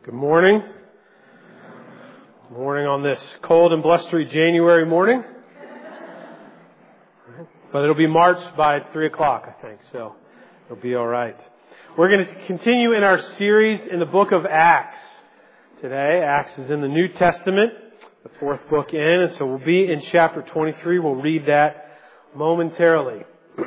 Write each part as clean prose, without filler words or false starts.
Good morning. Morning on this cold and blustery January morning. But it'll be March by 3 o'clock, I think, so it'll be all right. We're going to continue in our series in the book of Acts today. Acts is in the New Testament, the fourth book in, and so we'll be in chapter 23. We'll read that momentarily.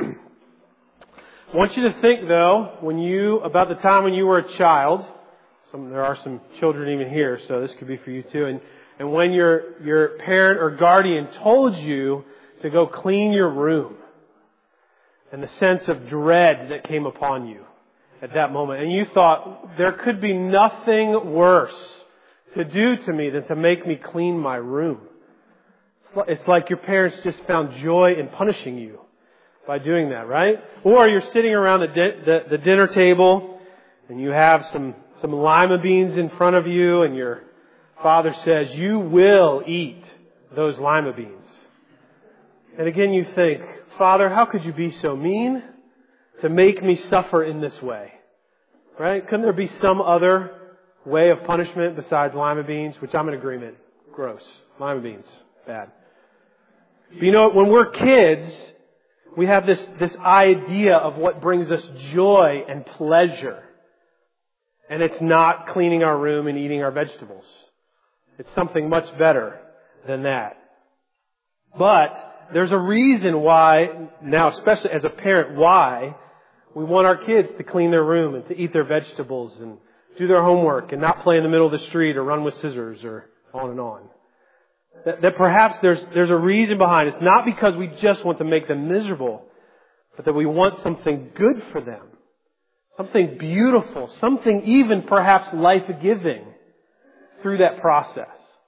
I want you to think, though, about the time when you were a child. There are some children even here, so this could be for you too. And when your parent or guardian told you to go clean your room, and the sense of dread that came upon you at that moment, and you thought there could be nothing worse to do to me than to make me clean my room. It's like your parents just found joy in punishing you by doing that, right? Or you're sitting around the dinner table and you have some lima beans in front of you, and your father says, "You will eat those lima beans." And again you think, "Father, how could you be so mean to make me suffer in this way?" Right? Couldn't there be some other way of punishment besides lima beans? Which I'm in agreement. Gross. Lima beans. Bad. But you know, when we're kids, we have this idea of what brings us joy and pleasure. And it's not cleaning our room and eating our vegetables. It's something much better than that. But there's a reason why, now especially as a parent, why we want our kids to clean their room and to eat their vegetables and do their homework and not play in the middle of the street or run with scissors or on and on. That perhaps there's a reason behind it. It's not because we just want to make them miserable, but that we want something good for them. Something beautiful, something even perhaps life-giving through that process.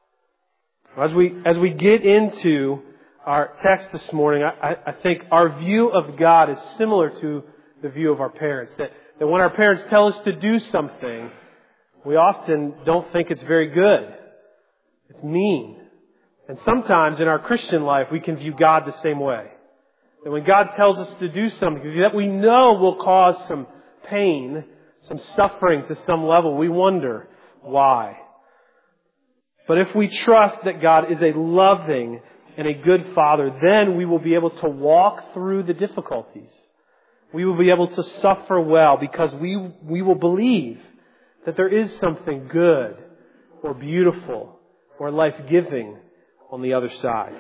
As we get into our text this morning, I think our view of God is similar to the view of our parents. That when our parents tell us to do something, we often don't think it's very good. It's mean. And sometimes in our Christian life, we can view God the same way. That when God tells us to do something that we know will cause some pain, some suffering to some level, we wonder why. But if we trust that God is a loving and a good Father, then we will be able to walk through the difficulties. We will be able to suffer well because we will believe that there is something good or beautiful or life-giving on the other side.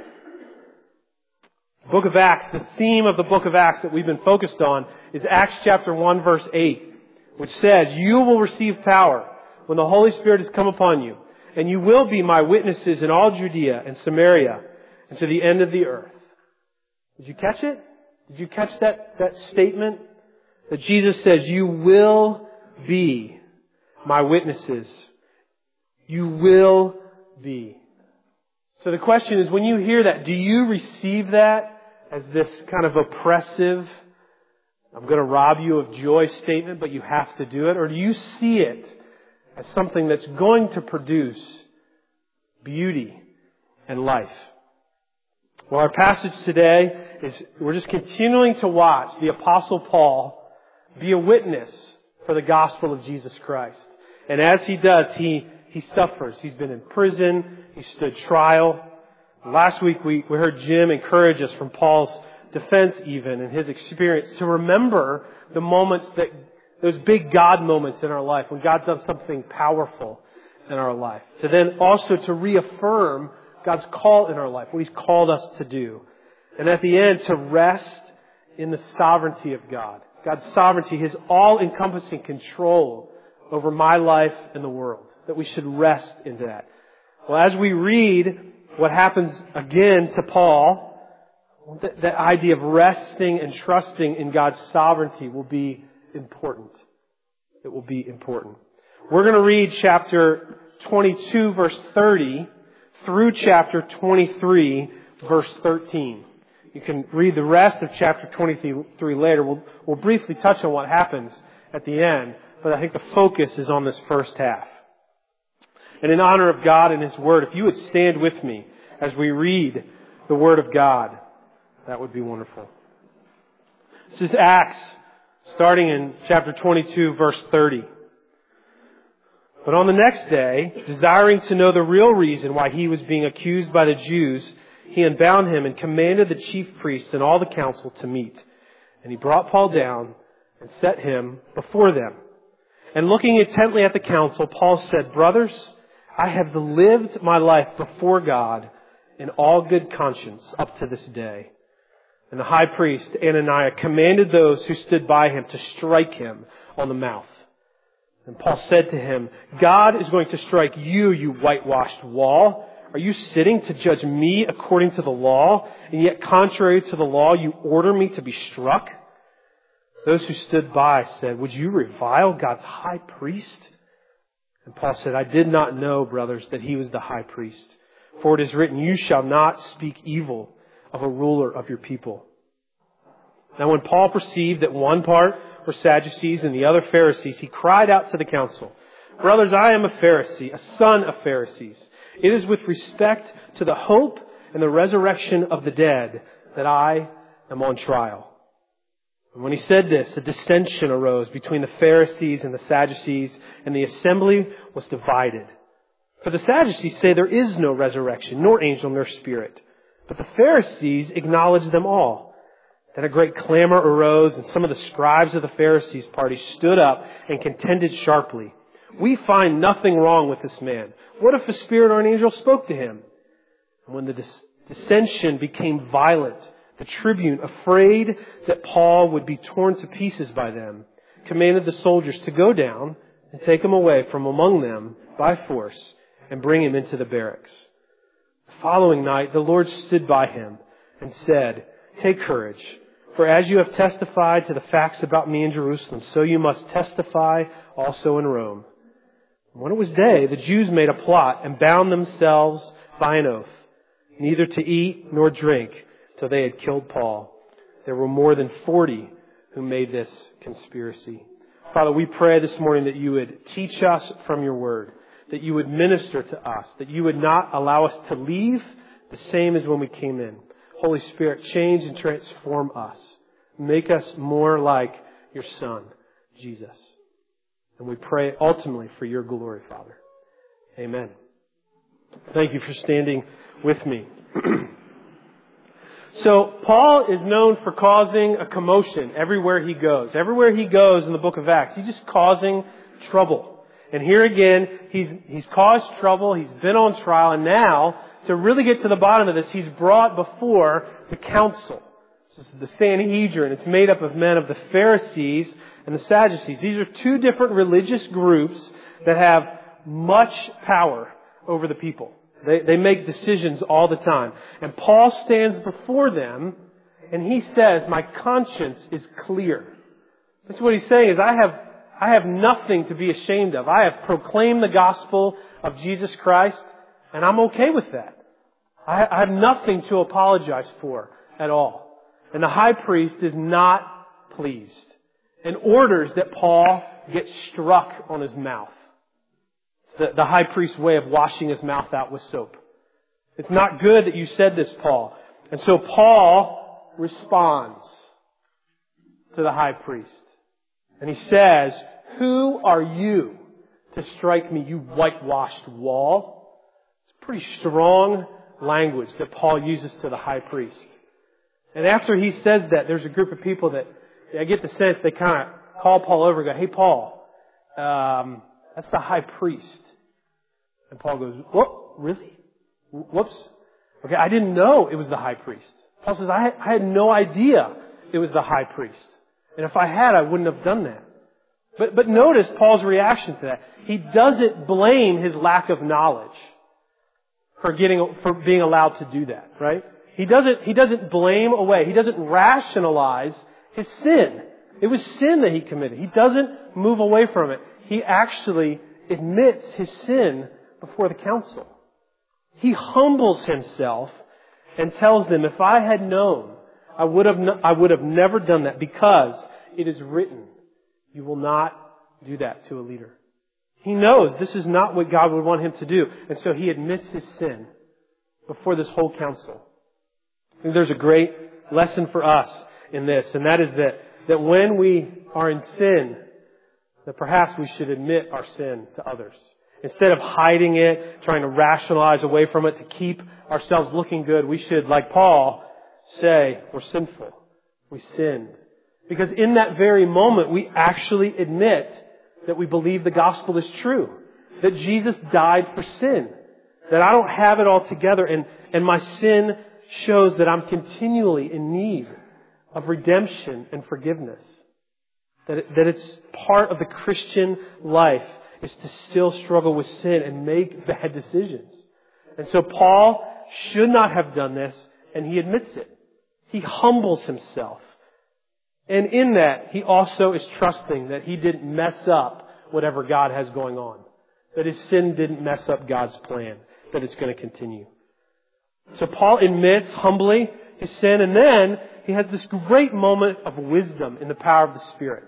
The book of Acts, the theme of the book of Acts that we've been focused on is Acts chapter 1 verse 8, which says, "You will receive power when the Holy Spirit has come upon you, and you will be my witnesses in all Judea and Samaria and to the end of the earth." Did you catch it? Did you catch that statement? That Jesus says, "You will be my witnesses." You will be. So the question is, when you hear that, do you receive that as this kind of oppressive, "I'm going to rob you of joy" statement, but you have to do it? Or do you see it as something that's going to produce beauty and life? Well, our passage today is, we're just continuing to watch the Apostle Paul be a witness for the gospel of Jesus Christ. And as he does, he suffers. He's been in prison. He stood trial. Last week we heard Jim encourage us from Paul's defense even and his experience to remember the moments those big God moments in our life when God does something powerful in our life. To then also to reaffirm God's call in our life, what He's called us to do. And at the end, to rest in the sovereignty of God. God's sovereignty, His all-encompassing control over my life and the world. That we should rest into that. Well, as we read what happens again to Paul, that idea of resting and trusting in God's sovereignty will be important. It will be important. We're going to read chapter 22, verse 30, through chapter 23, verse 13. You can read the rest of chapter 23 later. We'll briefly touch on what happens at the end, but I think the focus is on this first half. And in honor of God and His Word, if you would stand with me as we read the Word of God, that would be wonderful. This is Acts, starting in chapter 22, verse 30. But on the next day, desiring to know the real reason why he was being accused by the Jews, he unbound him and commanded the chief priests and all the council to meet. And he brought Paul down and set him before them. And looking intently at the council, Paul said, "Brothers, I have lived my life before God in all good conscience up to this day." And the high priest, Ananias, commanded those who stood by him to strike him on the mouth. And Paul said to him, "God is going to strike you, you whitewashed wall. Are you sitting to judge me according to the law? And yet contrary to the law, you order me to be struck?" Those who stood by said, "Would you revile God's high priest?" And Paul said, "I did not know, brothers, that he was the high priest. For it is written, you shall not speak evil of a ruler of your people." Now when Paul perceived that one part were Sadducees and the other Pharisees, he cried out to the council, "Brothers, I am a Pharisee, a son of Pharisees. It is with respect to the hope and the resurrection of the dead that I am on trial." And when he said this, a dissension arose between the Pharisees and the Sadducees, and the assembly was divided. For the Sadducees say there is no resurrection, nor angel, nor spirit. But the Pharisees acknowledge them all. Then a great clamor arose, and some of the scribes of the Pharisees' party stood up and contended sharply. "We find nothing wrong with this man. What if a spirit or an angel spoke to him?" And when the dissension became violent, the tribune, afraid that Paul would be torn to pieces by them, commanded the soldiers to go down and take him away from among them by force and bring him into the barracks. The following night, the Lord stood by him and said, "Take courage, for as you have testified to the facts about me in Jerusalem, so you must testify also in Rome." And when it was day, the Jews made a plot and bound themselves by an oath, neither to eat nor drink till they had killed Paul. There were more than 40 who made this conspiracy. Father, we pray this morning that you would teach us from your word, that you would minister to us, that you would not allow us to leave the same as when we came in. Holy Spirit, change and transform us. Make us more like your Son, Jesus. And we pray ultimately for your glory, Father. Amen. Thank you for standing with me. So, Paul is known for causing a commotion everywhere he goes. Everywhere he goes in the book of Acts, he's just causing trouble. And here again, he's caused trouble, he's been on trial, and now, to really get to the bottom of this, he's brought before the council. This is the Sanhedrin. It's made up of men of the Pharisees and the Sadducees. These are two different religious groups that have much power over the people. They make decisions all the time. And Paul stands before them and he says, "My conscience is clear." That's what he's saying is, I have nothing to be ashamed of. I have proclaimed the gospel of Jesus Christ and I'm okay with that. I have nothing to apologize for at all. And the high priest is not pleased and orders that Paul get struck on his mouth. The high priest's way of washing his mouth out with soap. "It's not good that you said this, Paul." And so Paul responds to the high priest. And he says, "Who are you to strike me, you whitewashed wall?" It's pretty strong language that Paul uses to the high priest. And after he says that, there's a group of people that, I get the sense they kind of call Paul over and go, "Hey, Paul, that's the high priest." And Paul goes, "What? Really? Whoops. Okay, I didn't know it was the high priest." Paul says, I had no idea it was the high priest. And if I had, I wouldn't have done that. But notice Paul's reaction to that. He doesn't blame his lack of knowledge for being allowed to do that, right? He doesn't blame away. He doesn't rationalize his sin. It was sin that he committed. He doesn't move away from it. He actually admits his sin before the council. He humbles himself and tells them, "If I had known, I would have never done that, because it is written, you will not do that to a leader." He knows this is not what God would want him to do. And so he admits his sin before this whole council. I think there's a great lesson for us in this, and that is that when we are in sin, that perhaps we should admit our sin to others. Instead of hiding it, trying to rationalize away from it to keep ourselves looking good, we should, like Paul, say, we're sinful. We sinned. Because in that very moment, we actually admit that we believe the gospel is true. That Jesus died for sin. That I don't have it all together, and my sin shows that I'm continually in need of redemption and forgiveness. That it's part of the Christian life is to still struggle with sin and make bad decisions. And so Paul should not have done this, and he admits it. He humbles himself. And in that, he also is trusting that he didn't mess up whatever God has going on. That his sin didn't mess up God's plan. That it's going to continue. So Paul admits humbly his sin, and then he has this great moment of wisdom in the power of the Spirit.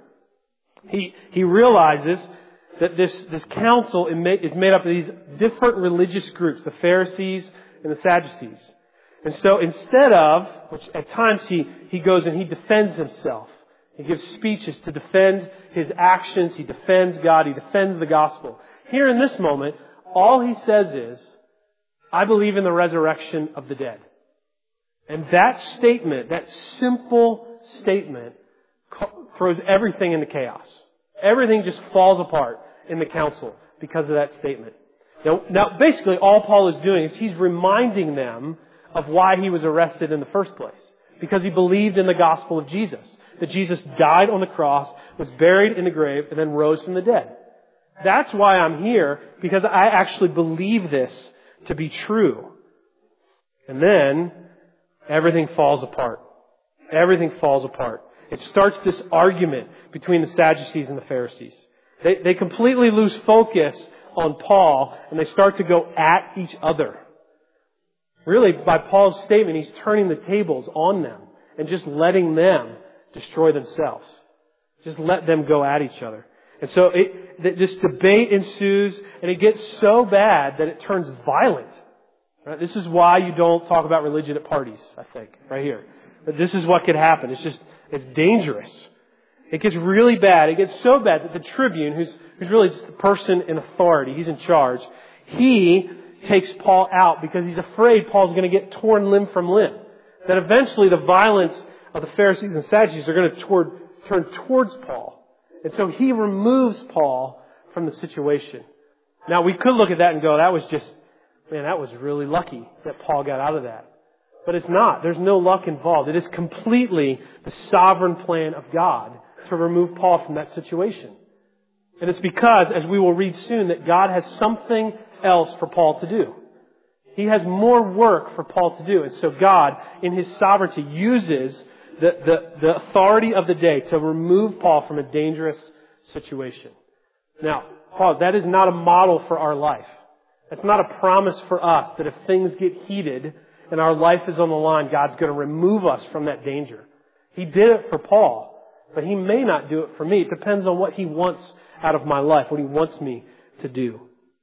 He realizes that this council is made up of these different religious groups, the Pharisees and the Sadducees. And so instead of, which at times he goes and he defends himself. He gives speeches to defend his actions. He defends God. He defends the gospel. Here in this moment, all he says is, I believe in the resurrection of the dead. And that statement, that simple statement, throws everything into chaos. Everything just falls apart in the council because of that statement. Now basically all Paul is doing is he's reminding them of why he was arrested in the first place. Because he believed in the gospel of Jesus. That Jesus died on the cross, was buried in the grave, and then rose from the dead. That's why I'm here, because I actually believe this to be true. And then everything falls apart. Everything falls apart. It starts this argument between the Sadducees and the Pharisees. They completely lose focus on Paul, and they start to go at each other. Really, by Paul's statement, he's turning the tables on them and just letting them destroy themselves. Just let them go at each other. And so this debate ensues, and it gets so bad that it turns violent. Right? This is why you don't talk about religion at parties, I think, right here. But this is what could happen. It's dangerous. It gets really bad. It gets so bad that the tribune, who's really just the person in authority, he's in charge, he takes Paul out because he's afraid Paul's going to get torn limb from limb. That eventually the violence of the Pharisees and Sadducees are going to turn towards Paul. And so he removes Paul from the situation. Now we could look at that and go, that was really lucky that Paul got out of that. But it's not. There's no luck involved. It is completely the sovereign plan of God to remove Paul from that situation. And it's because, as we will read soon, that God has something else for Paul to do. He has more work for Paul to do. And so God, in His sovereignty, uses the authority of the day to remove Paul from a dangerous situation. Now, Paul, that is not a model for our life. That's not a promise for us that if things get heated and our life is on the line, God's going to remove us from that danger. He did it for Paul, but He may not do it for me. It depends on what He wants out of my life, what He wants me to do.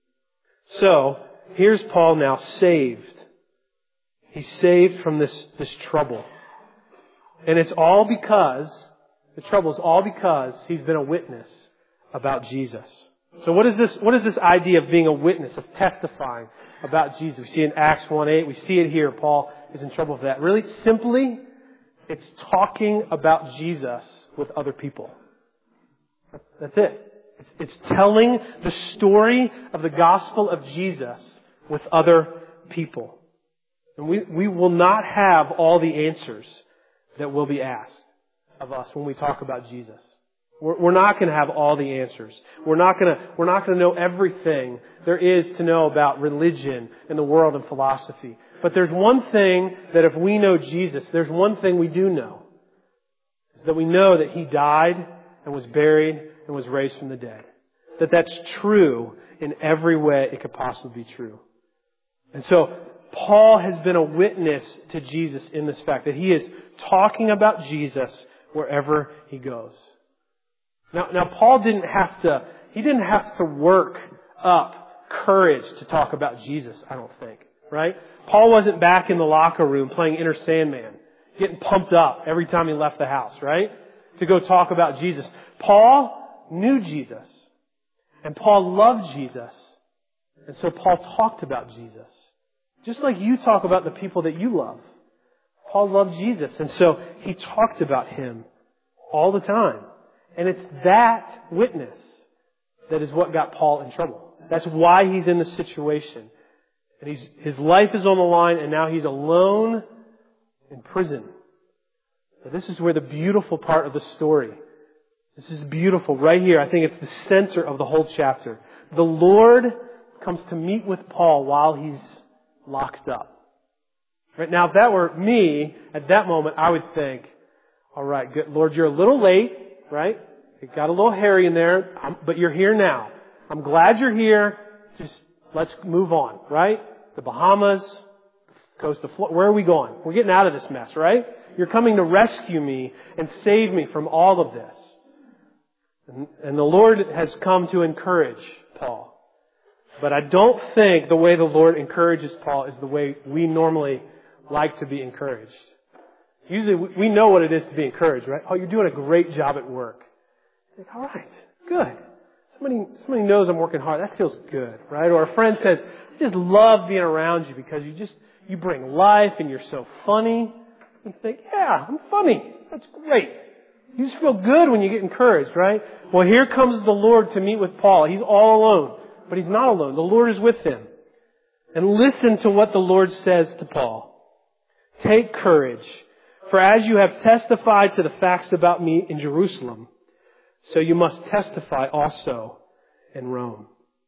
So, here's Paul now saved. He's saved from this trouble. And it's all because, the trouble is all because he's been a witness about Jesus. So what is this idea of being a witness, of testifying about Jesus? We see in Acts 1:8, we see it here, Paul is in trouble for that. Really, simply, it's talking about Jesus with other people. That's it. It's telling the story of the gospel of Jesus with other people. And we will not have all the answers that will be asked of us when we talk about Jesus. We're not going to have all the answers. We're not going to know everything there is to know about religion and the world and philosophy. But there's one thing that if we know Jesus, there's one thing we do know. Is that we know that He died and was buried and was raised from the dead. That's true in every way it could possibly be true. And so Paul has been a witness to Jesus in this fact that he is talking about Jesus wherever he goes. Now Paul didn't have to work up courage to talk about Jesus, I don't think, right? Paul wasn't back in the locker room playing Enter Sandman, getting pumped up every time he left the house, right? To go talk about Jesus. Paul knew Jesus. And Paul loved Jesus. And so Paul talked about Jesus. Just like you talk about the people that you love. Paul loved Jesus. And so he talked about Him all the time. And it's that witness that is what got Paul in trouble. That's why he's in this situation. And his life is on the line, and now he's alone in prison. Now, this is where the beautiful part of the story. This is beautiful right here. I think it's the center of the whole chapter. The Lord comes to meet with Paul while he's locked up. Right now, if that were me at that moment, I would think, all right, good, Lord, you're a little late, right? It got a little hairy in there, but you're here now. I'm glad you're here. Just let's move on, right? The Bahamas, coast of Florida. Where are we going? We're getting out of this mess, right? You're coming to rescue me and save me from all of this. And the Lord has come to encourage Paul. But I don't think the way the Lord encourages Paul is the way we normally like to be encouraged. Usually we know what it is to be encouraged, right? Oh, you're doing a great job at work. Like, all right, good. Somebody knows I'm working hard. That feels good, right? Or a friend says, I just love being around you because you bring life and you're so funny. You think, yeah, I'm funny. That's great. You just feel good when you get encouraged, right? Well, here comes the Lord to meet with Paul. He's all alone, but he's not alone. The Lord is with him. And listen to what the Lord says to Paul. Take courage, for as you have testified to the facts about me in Jerusalem, so you must testify also in Rome.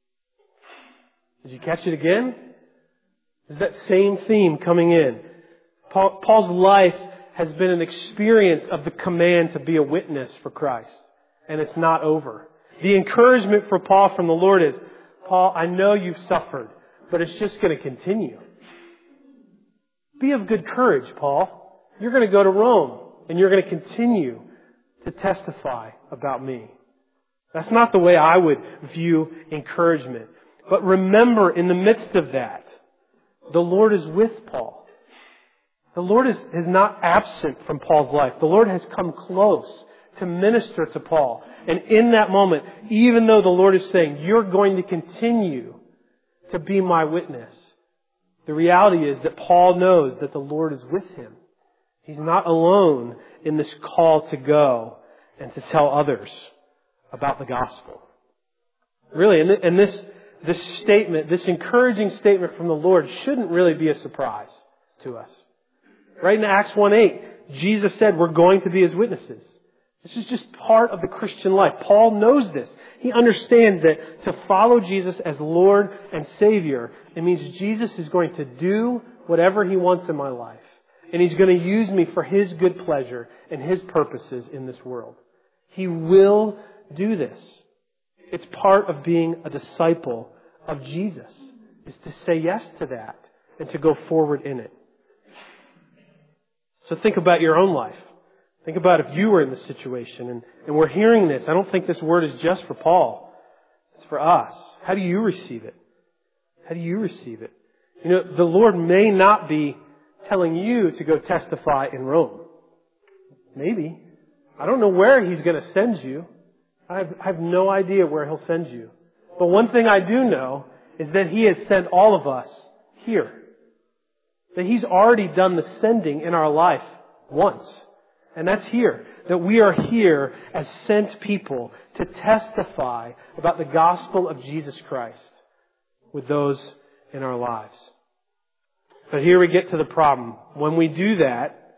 Did you catch it again? There's that same theme coming in. Paul's life has been an experience of the command to be a witness for Christ. And it's not over. The encouragement for Paul from the Lord is, Paul, I know you've suffered, but it's just going to continue. Be of good courage, Paul. You're going to go to Rome, and you're going to continue to testify about me. That's not the way I would view encouragement. But remember, in the midst of that, the Lord is with Paul. The Lord is not absent from Paul's life. The Lord has come close to minister to Paul. And in that moment, even though the Lord is saying, you're going to continue to be my witness, the reality is that Paul knows that the Lord is with him. He's not alone in this call to go and to tell others about the gospel. Really, and this statement, this encouraging statement from the Lord shouldn't really be a surprise to us. Right in Acts 1:8, Jesus said we're going to be His witnesses. This is just part of the Christian life. Paul knows this. He understands that to follow Jesus as Lord and Savior, it means Jesus is going to do whatever He wants in my life. And He's going to use me for His good pleasure and His purposes in this world. He will do this. It's part of being a disciple of Jesus, is to say yes to that and to go forward in it. So think about your own life. Think about if you were in this situation and we're hearing this. I don't think this word is just for Paul. It's for us. How do you receive it? How do you receive it? You know, the Lord may not be telling you to go testify in Rome. Maybe. I don't know where He's going to send you. I have no idea where He'll send you. But one thing I do know is that He has sent all of us here. That He's already done the sending in our life once. And that's here. That we are here as sent people to testify about the gospel of Jesus Christ with those in our lives. But here we get to the problem. When we do that,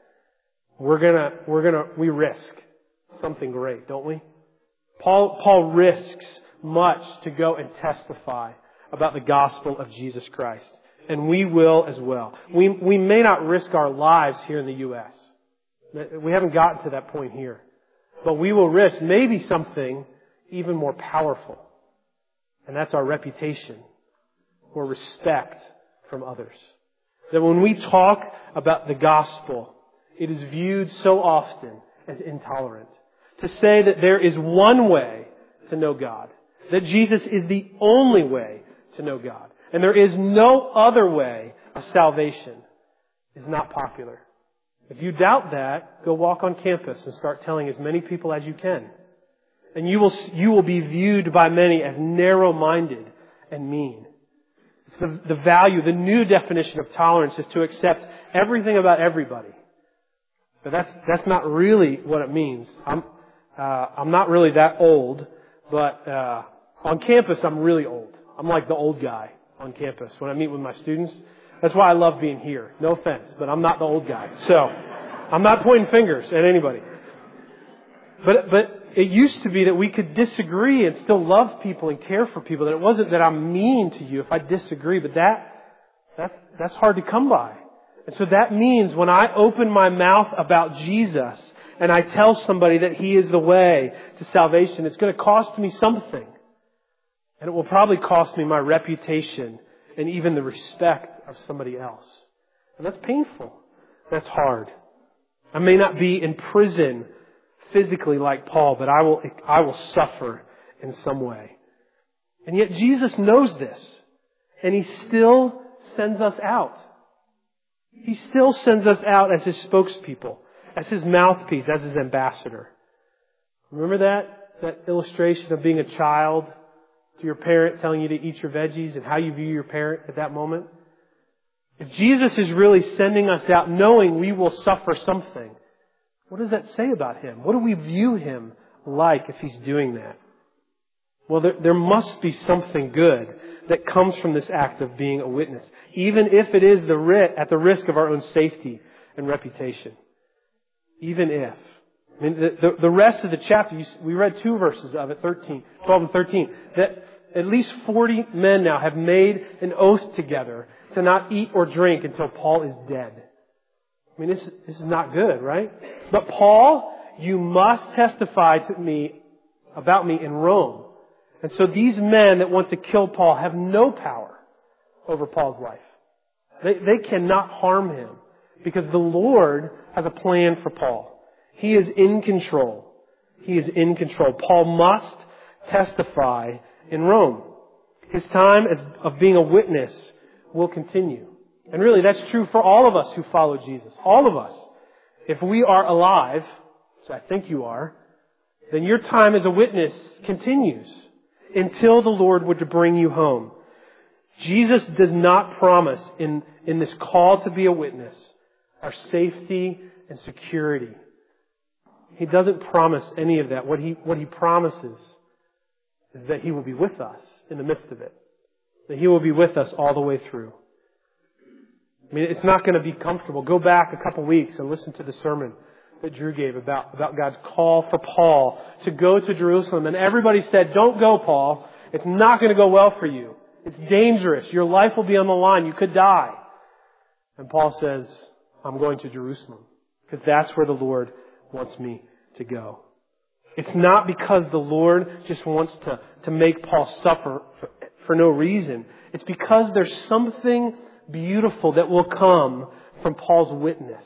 we risk something great, don't we? Paul risks much to go and testify about the gospel of Jesus Christ. And we will as well. We may not risk our lives here in the U.S. We haven't gotten to that point here. But we will risk maybe something even more powerful. And that's our reputation or respect from others. That when we talk about the gospel, it is viewed so often as intolerant. To say that there is one way to know God. That Jesus is the only way to know God. And there is no other way of salvation is not popular. If you doubt that, go walk on campus and start telling as many people as you can. And you will be viewed by many as narrow-minded and mean. It's the value, the new definition of tolerance is to accept everything about everybody. But that's not really what it means. I'm not really that old, but on campus I'm really old. I'm like the old guy on campus when I meet with my students. That's why I love being here. No offense, but I'm not the old guy. So I'm not pointing fingers at anybody. But it used to be that we could disagree and still love people and care for people. That it wasn't that I'm mean to you if I disagree, but that's hard to come by. And so that means when I open my mouth about Jesus and I tell somebody that He is the way to salvation, it's going to cost me something. And it will probably cost me my reputation and even the respect of somebody else. And that's painful. That's hard. I may not be in prison physically like Paul, but I will suffer in some way. And yet Jesus knows this. And He still sends us out. He still sends us out as His spokespeople, as His mouthpiece, as His ambassador. Remember that illustration of being a child to your parent telling you to eat your veggies and how you view your parent at that moment? If Jesus is really sending us out knowing we will suffer something, what does that say about Him? What do we view Him like if He's doing that? Well, there must be something good that comes from this act of being a witness, even if it is at the risk of our own safety and reputation. Even if. I mean, the rest of the chapter, we read 2 verses of it, 12 and 13, that at least 40 men now have made an oath together to not eat or drink until Paul is dead. I mean, this is not good, right? But Paul, you must testify about me in Rome. And so these men that want to kill Paul have no power over Paul's life. They cannot harm him because the Lord has a plan for Paul. He is in control. He is in control. Paul must testify in Rome. His time of being a witness will continue. And really, that's true for all of us who follow Jesus. All of us. If we are alive, which I think you are, then your time as a witness continues until the Lord would bring you home. Jesus does not promise in this call to be a witness our safety and security. He doesn't promise any of that. What He promises is that He will be with us in the midst of it. That He will be with us all the way through. I mean, it's not going to be comfortable. Go back a couple weeks and listen to the sermon that Drew gave about God's call for Paul to go to Jerusalem. And everybody said, "Don't go, Paul. It's not going to go well for you. It's dangerous. Your life will be on the line. You could die." And Paul says, "I'm going to Jerusalem because that's where the Lord wants me to go." It's not because the Lord just wants to make Paul suffer for no reason. It's because there's something beautiful that will come from Paul's witness.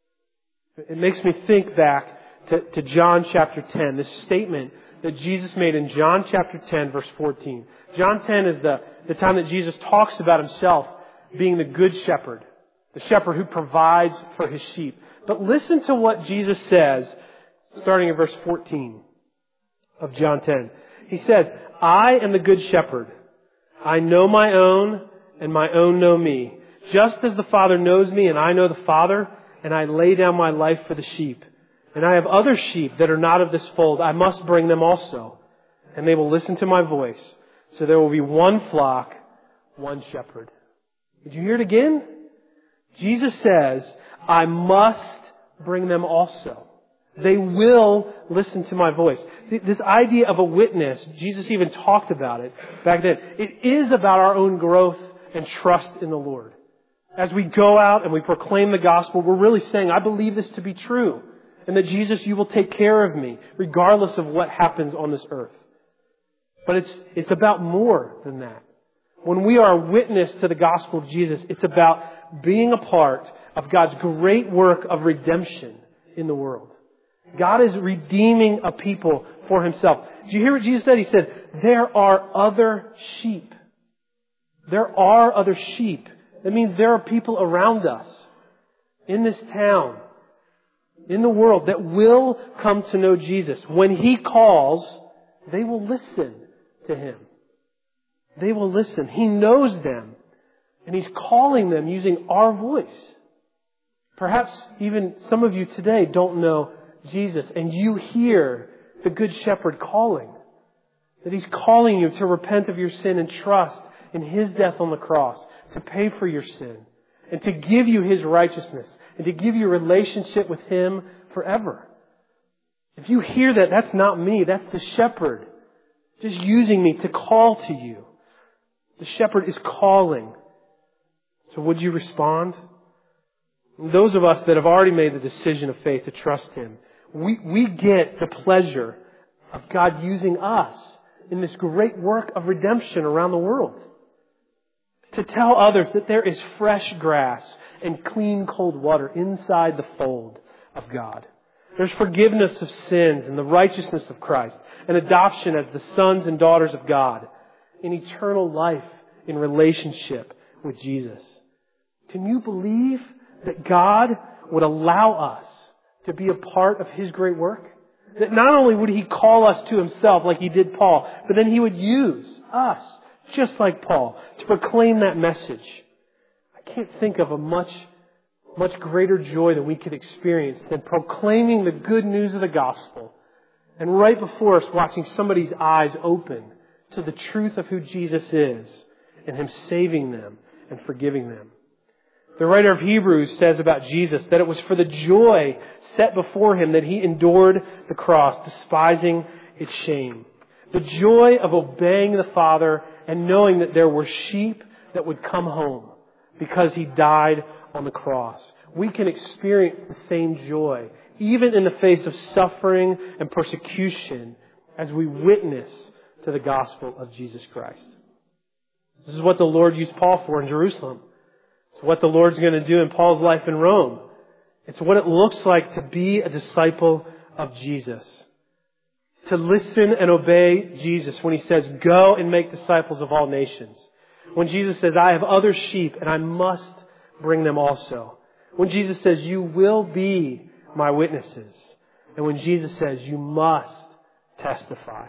It makes me think back to John chapter 10, this statement that Jesus made in John chapter 10, verse 14. John 10 is the time that Jesus talks about Himself being the good shepherd, the shepherd who provides for His sheep. But listen to what Jesus says, starting in verse 14 of John 10. He says, "I am the good shepherd. I know my own, and my own know me. Just as the Father knows me, and I know the Father, and I lay down my life for the sheep. And I have other sheep that are not of this fold. I must bring them also, and they will listen to my voice. So there will be one flock, one shepherd." Did you hear it again? Jesus says, I must bring them also. They will listen to my voice. This idea of a witness, Jesus even talked about it back then. It is about our own growth and trust in the Lord. As we go out and we proclaim the gospel, we're really saying, I believe this to be true. And that Jesus, you will take care of me, regardless of what happens on this earth. But it's about more than that. When we are a witness to the gospel of Jesus, it's about being a part of God's great work of redemption in the world. God is redeeming a people for Himself. Did you hear what Jesus said? He said, there are other sheep. There are other sheep. That means there are people around us, in this town, in the world, that will come to know Jesus. When He calls, they will listen to Him. They will listen. He knows them. And He's calling them using our voice. Perhaps even some of you today don't know Jesus, and you hear the Good Shepherd calling. That He's calling you to repent of your sin and trust in His death on the cross to pay for your sin and to give you His righteousness and to give you a relationship with Him forever. If you hear that, that's not me. That's the Shepherd just using me to call to you. The Shepherd is calling. So would you respond? And those of us that have already made the decision of faith to trust Him, we get the pleasure of God using us in this great work of redemption around the world. To tell others that there is fresh grass and clean cold water inside the fold of God. There's forgiveness of sins and the righteousness of Christ, and adoption as the sons and daughters of God, in eternal life in relationship with Jesus. Can you believe that God would allow us to be a part of His great work? That not only would He call us to Himself like He did Paul, but then He would use us, just like Paul, to proclaim that message. I can't think of a much greater joy that we could experience than proclaiming the good news of the gospel. And right before us, watching somebody's eyes open to the truth of who Jesus is and Him saving them and forgiving them. The writer of Hebrews says about Jesus that it was for the joy set before Him that He endured the cross, despising its shame. The joy of obeying the Father and knowing that there were sheep that would come home because He died on the cross. We can experience the same joy, even in the face of suffering and persecution, as we witness to the gospel of Jesus Christ. This is what the Lord used Paul for in Jerusalem. It's what the Lord's going to do in Paul's life in Rome. It's what it looks like to be a disciple of Jesus. To listen and obey Jesus when He says, go and make disciples of all nations. When Jesus says, I have other sheep and I must bring them also. When Jesus says, you will be my witnesses. And when Jesus says, you must testify.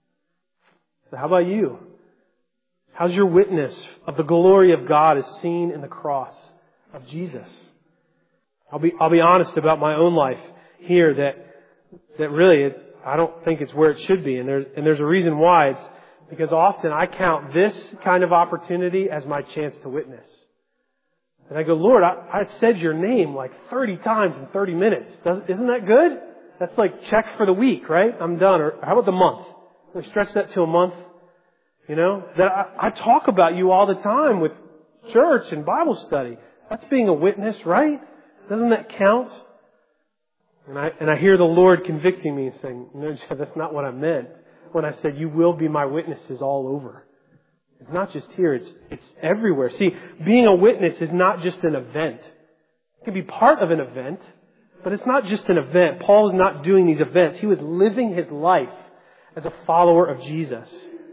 So how about you? How's your witness of the glory of God as seen in the cross of Jesus? I'll be honest about my own life here that really I don't think it's where it should be, and there's a reason why. It's because often I count this kind of opportunity as my chance to witness. And I go, Lord, I said your name like 30 times in 30 minutes. Isn't that good? That's like check for the week, right? I'm done. Or how about the month? Can we stretch that to a month? You know, that I talk about you all the time with church and Bible study. That's being a witness, right? Doesn't that count? And I hear the Lord convicting me and saying, no, that's not what I meant when I said you will be my witnesses all over. It's not just here, it's everywhere. See, being a witness is not just an event. It can be part of an event, but it's not just an event. Paul is not doing these events. He was living his life as a follower of Jesus.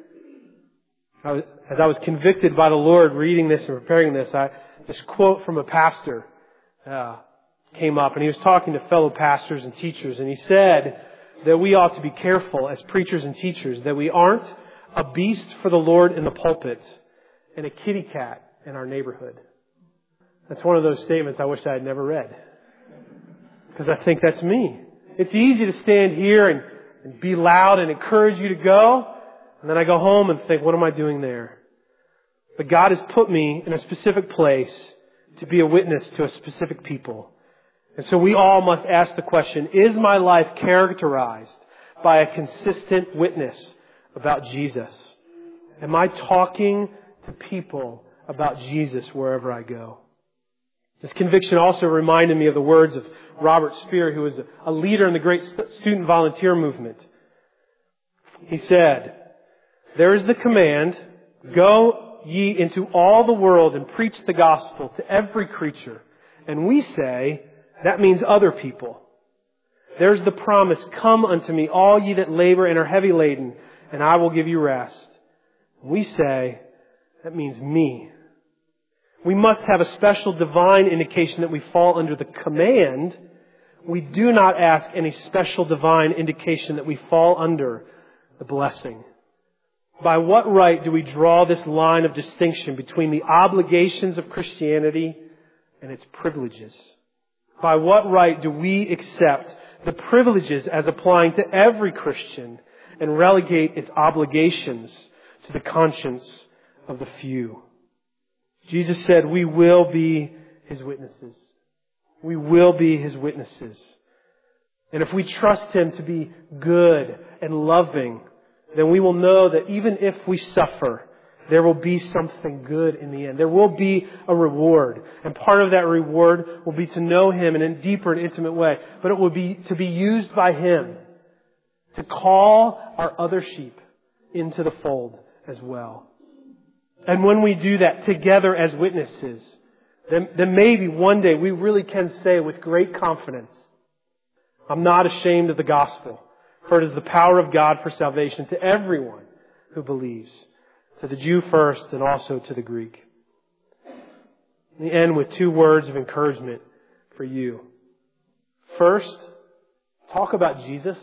As I was convicted by the Lord reading this and preparing this, this quote from a pastor came up, and he was talking to fellow pastors and teachers, and he said that we ought to be careful as preachers and teachers that we aren't a beast for the Lord in the pulpit and a kitty cat in our neighborhood. That's one of those statements I wish I had never read, because I think that's me. It's easy to stand here and be loud and encourage you to go, and then I go home and think, what am I doing there? But God has put me in a specific place to be a witness to a specific people. And so we all must ask the question, is my life characterized by a consistent witness about Jesus? Am I talking to people about Jesus wherever I go? This conviction also reminded me of the words of Robert Spear, who was a leader in the great student volunteer movement. He said, there is the command, go ye into all the world and preach the gospel to every creature. And we say, that means other people. There's the promise, come unto me, all ye that labor and are heavy laden, and I will give you rest. We say, that means me. We must have a special divine indication that we fall under the command. We do not ask any special divine indication that we fall under the blessing. By what right do we draw this line of distinction between the obligations of Christianity and its privileges? By what right do we accept the privileges as applying to every Christian and relegate its obligations to the conscience of the few? Jesus said, we will be His witnesses. We will be His witnesses. And if we trust Him to be good and loving, then we will know that even if we suffer, there will be something good in the end. There will be a reward. And part of that reward will be to know Him in a deeper and intimate way. But it will be to be used by Him to call our other sheep into the fold as well. And when we do that together as witnesses, then maybe one day we really can say with great confidence, I'm not ashamed of the gospel, for it is the power of God for salvation to everyone who believes, to the Jew first and also to the Greek. Let me end with 2 words of encouragement for you. First, talk about Jesus.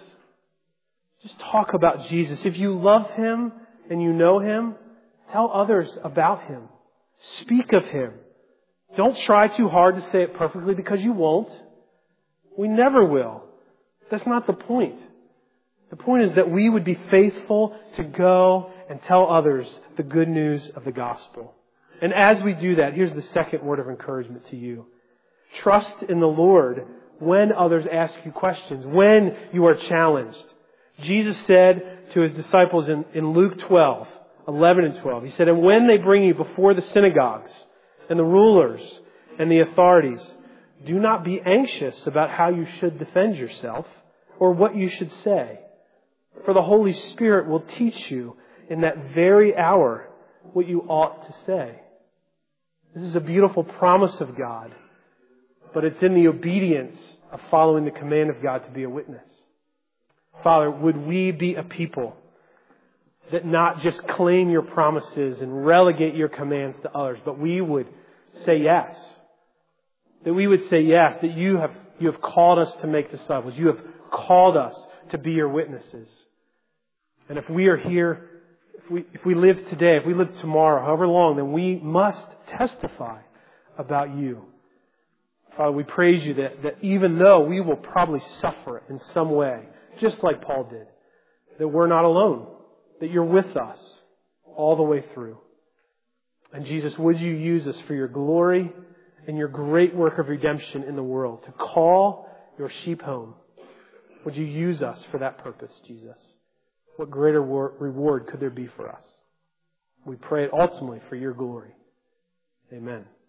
Just talk about Jesus. If you love Him and you know Him, tell others about Him. Speak of Him. Don't try too hard to say it perfectly because you won't. We never will. That's not the point. The point is that we would be faithful to go and tell others the good news of the gospel. And as we do that, here's the second word of encouragement to you. Trust in the Lord when others ask you questions, when you are challenged. Jesus said to His disciples in Luke 12, 11 and 12, He said, and when they bring you before the synagogues and the rulers and the authorities, do not be anxious about how you should defend yourself or what you should say. For the Holy Spirit will teach you in that very hour what you ought to say. This is a beautiful promise of God, but it's in the obedience of following the command of God to be a witness. Father, would we be a people that not just claim Your promises and relegate Your commands to others, but we would say yes. That we would say yes, that you have called us to make disciples. You have called us to be Your witnesses. And if we are here, if we live today, if we live tomorrow, however long, then we must testify about You. Father, we praise You that even though we will probably suffer in some way, just like Paul did, that we're not alone, that You're with us all the way through. And Jesus, would You use us for Your glory and Your great work of redemption in the world, to call Your sheep home. Would You use us for that purpose, Jesus? What greater reward could there be for us? We pray it ultimately for Your glory. Amen.